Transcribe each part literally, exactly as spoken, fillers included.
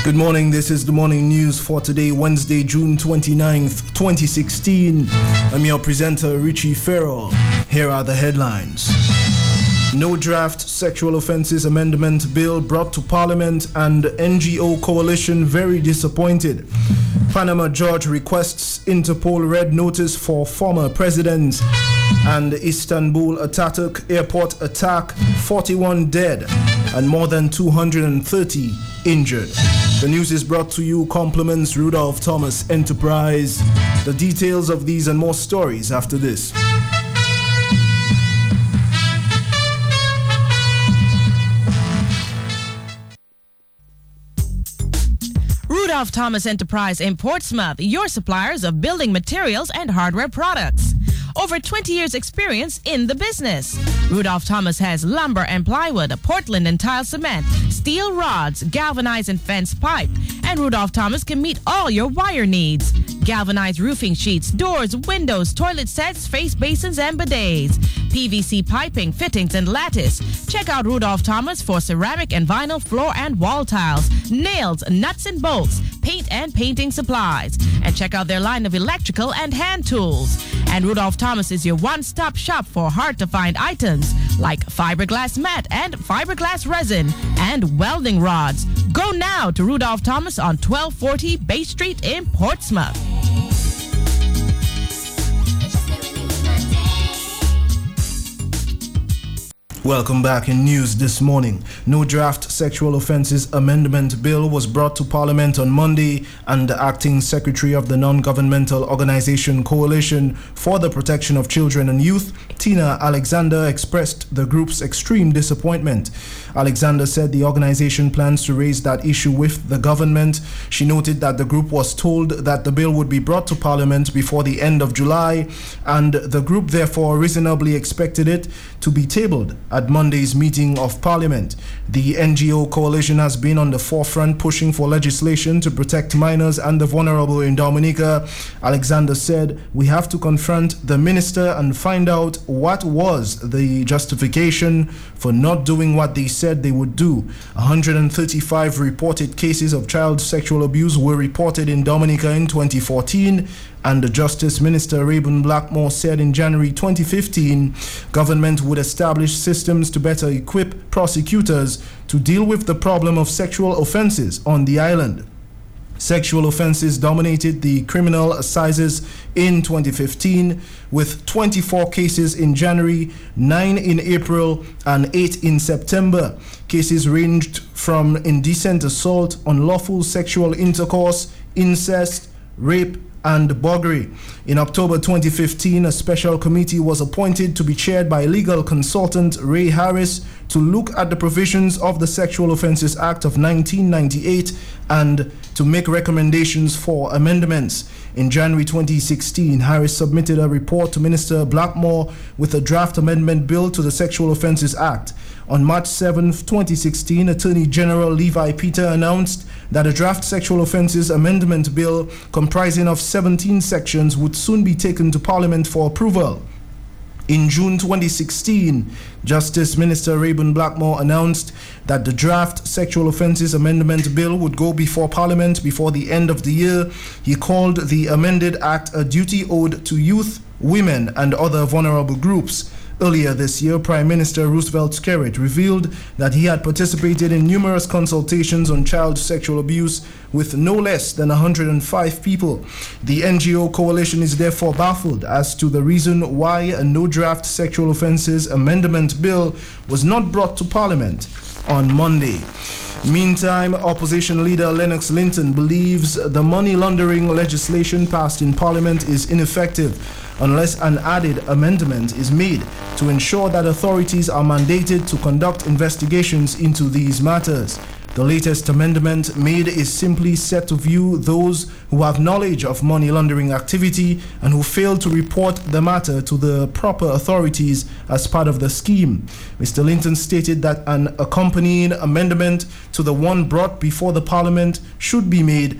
Good morning, this is the morning news for today, Wednesday, June twenty-ninth, twenty sixteen. I'm your presenter, Richie Farrell. Here are the headlines. No draft sexual offences amendment bill brought to Parliament and N G O coalition very disappointed. Panama judge requests Interpol red notice for former president. And Istanbul Ataturk airport attack, forty-one dead and more than two hundred thirty injured. The news is brought to you compliments Rudolph Thomas Enterprise. The details of these and more stories after this. Rudolph Thomas Enterprise in Portsmouth, your suppliers of building materials and hardware products. Over twenty years experience in the business. Rudolph Thomas has lumber and plywood, Portland and tile cement, steel rods, galvanized and fence pipe. And Rudolph Thomas can meet all your wire needs. Galvanized roofing sheets, doors, windows, toilet sets, face basins and bidets. P V C piping, fittings and lattice. Check out Rudolph Thomas for ceramic and vinyl floor and wall tiles, nails, nuts and bolts, paint and painting supplies. And check out their line of electrical and hand tools. And Rudolph Thomas is your one-stop shop for hard-to-find items like fiberglass mat and fiberglass resin and welding rods. Go now to Rudolph Thomas on twelve forty Bay Street in Portsmouth. Welcome back in news this morning. No draft sexual offences amendment bill was brought to Parliament on Monday, and the acting secretary of the non-governmental organisation Coalition for the Protection of Children and Youth, Tina Alexander, expressed the group's extreme disappointment. Alexander said the organisation plans to raise that issue with the government. She noted that the group was told that the bill would be brought to Parliament before the end of July, and the group therefore reasonably expected it to be tabled at Monday's meeting of Parliament. The N G O coalition has been on the forefront pushing for legislation to protect minors and the vulnerable in Dominica. Alexander said, "We have to confront the minister and find out what was the justification for not doing what they said they would do." one hundred thirty-five reported cases of child sexual abuse were reported in Dominica in twenty fourteen. And the Justice Minister Rayburn Blackmore said in January twenty fifteen, government would establish systems to better equip prosecutors to deal with the problem of sexual offences on the island. Sexual offences dominated the criminal assizes in twenty fifteen, with twenty-four cases in January, nine in April, and eight in September. Cases ranged from indecent assault, unlawful sexual intercourse, incest, rape, and buggery. In October twenty fifteen, a special committee was appointed to be chaired by legal consultant Ray Harris to look at the provisions of the Sexual Offences Act of nineteen ninety-eight and to make recommendations for amendments. In January twenty sixteen, Harris submitted a report to Minister Blackmore with a draft amendment bill to the Sexual Offences Act. On March seventh, twenty sixteen, Attorney General Levi Peter announced that a draft sexual offences amendment bill comprising of seventeen sections would soon be taken to Parliament for approval. In June twenty sixteen, Justice Minister Rayburn Blackmore announced that the draft sexual offences amendment bill would go before Parliament before the end of the year. He called the amended act a duty owed to youth, women, and other vulnerable groups. Earlier this year, Prime Minister Roosevelt Skerrit revealed that he had participated in numerous consultations on child sexual abuse with no less than one hundred five people. The N G O coalition is therefore baffled as to the reason why a no draft sexual offences amendment bill was not brought to Parliament on Monday. Meantime, opposition leader Lennox Linton believes the money laundering legislation passed in Parliament is ineffective unless an added amendment is made to ensure that authorities are mandated to conduct investigations into these matters. The latest amendment made is simply set to view those who have knowledge of money laundering activity and who fail to report the matter to the proper authorities as part of the scheme. Mister Linton stated that an accompanying amendment to the one brought before the Parliament should be made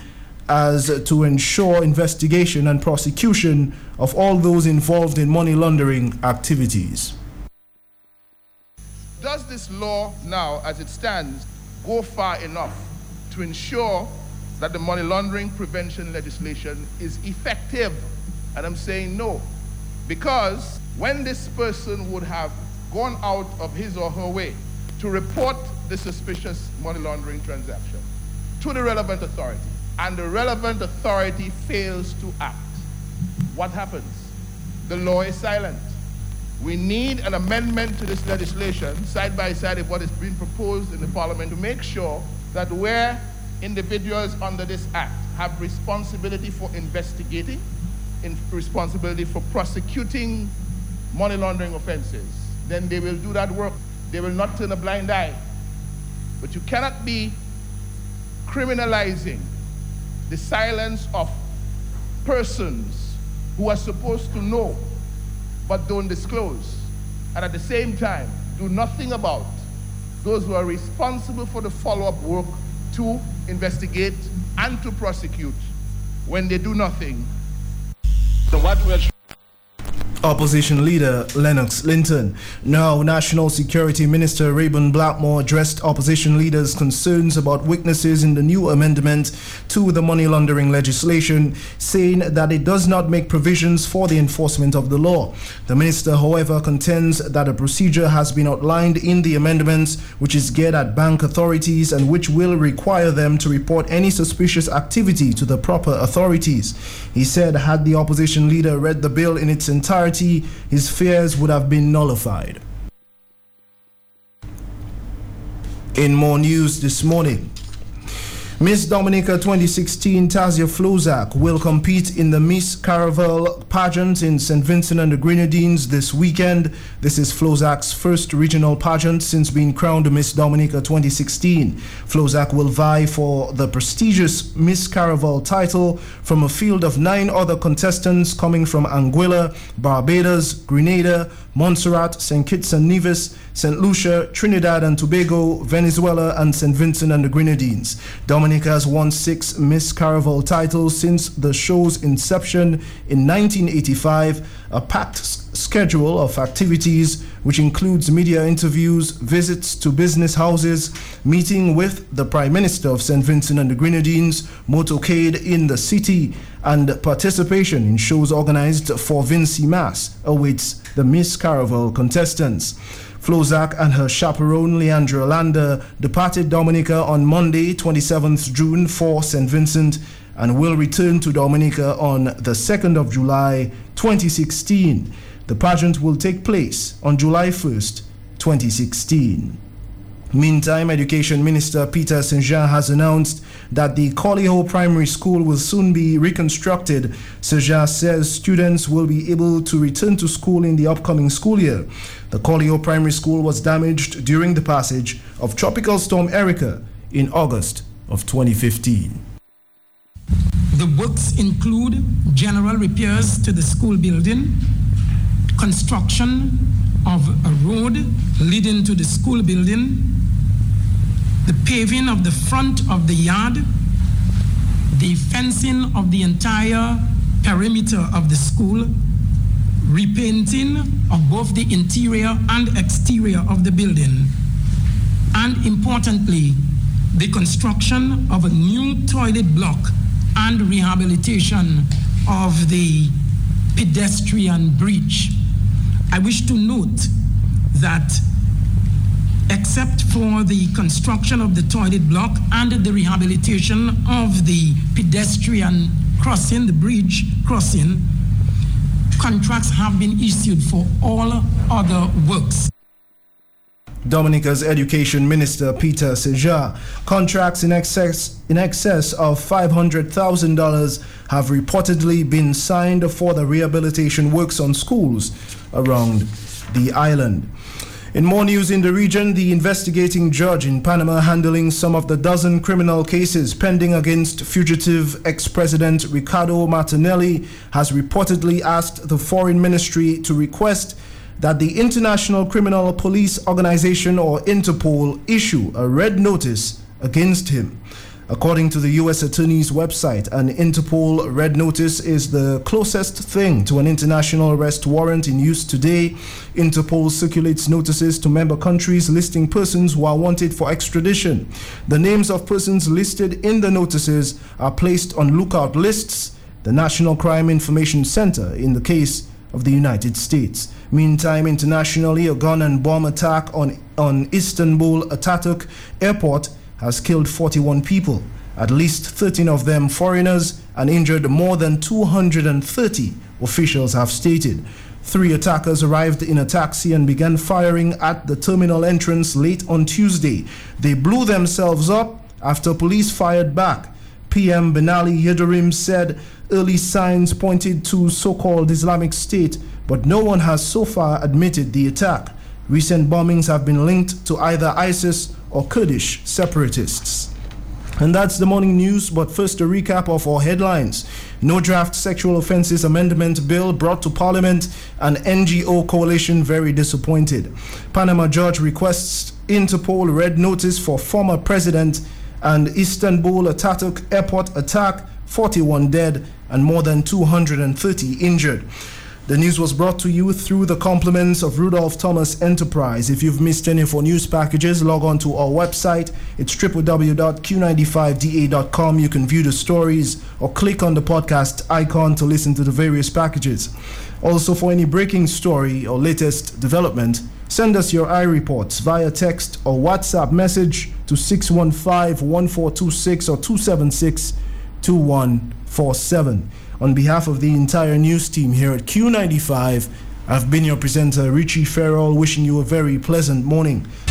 as to ensure investigation and prosecution of all those involved in money laundering activities. Does this law now, as it stands, go far enough to ensure that the money laundering prevention legislation is effective. And I'm saying no, because when this person would have gone out of his or her way to report the suspicious money laundering transaction to the relevant authority, and the relevant authority fails to act, what happens? The law is silent. We need an amendment to this legislation, side by side with what is being proposed in the Parliament, to make sure that where individuals under this act have responsibility for investigating, in responsibility for prosecuting money laundering offenses, then they will do that work. They will not turn a blind eye. But you cannot be criminalizing the silence of persons who are supposed to know but don't disclose, and at the same time do nothing about those who are responsible for the follow-up work to investigate and to prosecute when they do nothing. So what we're Opposition leader Lennox Linton. Now, National Security Minister Rayburn Blackmore addressed opposition leaders' concerns about weaknesses in the new amendment to the money laundering legislation, saying that it does not make provisions for the enforcement of the law. The minister, however, contends that a procedure has been outlined in the amendments which is geared at bank authorities and which will require them to report any suspicious activity to the proper authorities. He said had the opposition leader read the bill in its entirety, his fears would have been nullified. In more news this morning, Miss Dominica twenty sixteen Tasia Flozak will compete in the Miss Caravel pageant in Saint Vincent and the Grenadines this weekend. This is Flozak's first regional pageant since being crowned Miss Dominica twenty sixteen. Flozak will vie for the prestigious Miss Caravel title from a field of nine other contestants coming from Anguilla, Barbados, Grenada, Montserrat, Saint Kitts and Nevis, Saint Lucia, Trinidad and Tobago, Venezuela and Saint Vincent and the Grenadines. Dominica has won six Miss Caravel titles since the show's inception in nineteen eighty-five, a packed schedule of activities which includes media interviews, visits to business houses, meeting with the Prime Minister of Saint Vincent and the Grenadines, motorcade in the city, and participation in shows organized for Vincy Mass awaits the Miss Caravel contestants. Flozak and her chaperone Leandra Lander departed Dominica on Monday, twenty-seventh June for Saint Vincent and will return to Dominica on the second of July, twenty sixteen. The pageant will take place on July first, twenty sixteen. Meantime, Education Minister Peter Saint-Jean has announced that the Colliho Primary School will soon be reconstructed. Saint-Jean says students will be able to return to school in the upcoming school year. The Colliho Primary School was damaged during the passage of Tropical Storm Erica in August of twenty fifteen. The works include general repairs to the school building, construction of a road leading to the school building, the paving of the front of the yard, the fencing of the entire perimeter of the school, repainting of both the interior and exterior of the building, and importantly, the construction of a new toilet block and rehabilitation of the pedestrian bridge. I wish to note that except for the construction of the toilet block and the rehabilitation of the pedestrian crossing, the bridge crossing, contracts have been issued for all other works. Dominica's Education Minister Peter Saint-Jean. Contracts in excess in excess of five hundred thousand dollars have reportedly been signed for the rehabilitation works on schools around the island. In more news in the region, the investigating judge in Panama handling some of the dozen criminal cases pending against fugitive ex-president Ricardo Martinelli has reportedly asked the Foreign Ministry to request that the International Criminal Police Organization or Interpol issue a red notice against him. According to the U S Attorney's website, an Interpol red notice is the closest thing to an international arrest warrant in use today. Interpol circulates notices to member countries listing persons who are wanted for extradition. The names of persons listed in the notices are placed on lookout lists, the National Crime Information Center in the case of the United States. Meantime, internationally, a gun and bomb attack on, on Istanbul Atatürk Airport has killed forty-one people, at least thirteen of them foreigners, and injured more than two hundred thirty, officials have stated. Three attackers arrived in a taxi and began firing at the terminal entrance late on Tuesday. They blew themselves up after police fired back. P M Binali Yildirim said early signs pointed to so-called Islamic State, but no one has so far admitted the attack. Recent bombings have been linked to either ISIS or Kurdish separatists. And that's the morning news, but first a recap of our headlines. No draft sexual offences amendment bill brought to Parliament, and N G O coalition very disappointed. Panama judge requests Interpol red notice for former president, and Istanbul Atatürk airport attack, forty-one dead and more than two hundred thirty injured. The news was brought to you through the compliments of Rudolph Thomas Enterprise. If you've missed any of our news packages, log on to our website. It's w w w dot q ninety-five d a dot com. You can view the stories or click on the podcast icon to listen to the various packages. Also, for any breaking story or latest development, send us your iReports via text or WhatsApp message to six one five, one four two six or two seven six, two one four seven. On behalf of the entire news team here at Q ninety-five, I've been your presenter, Richie Farrell, wishing you a very pleasant morning.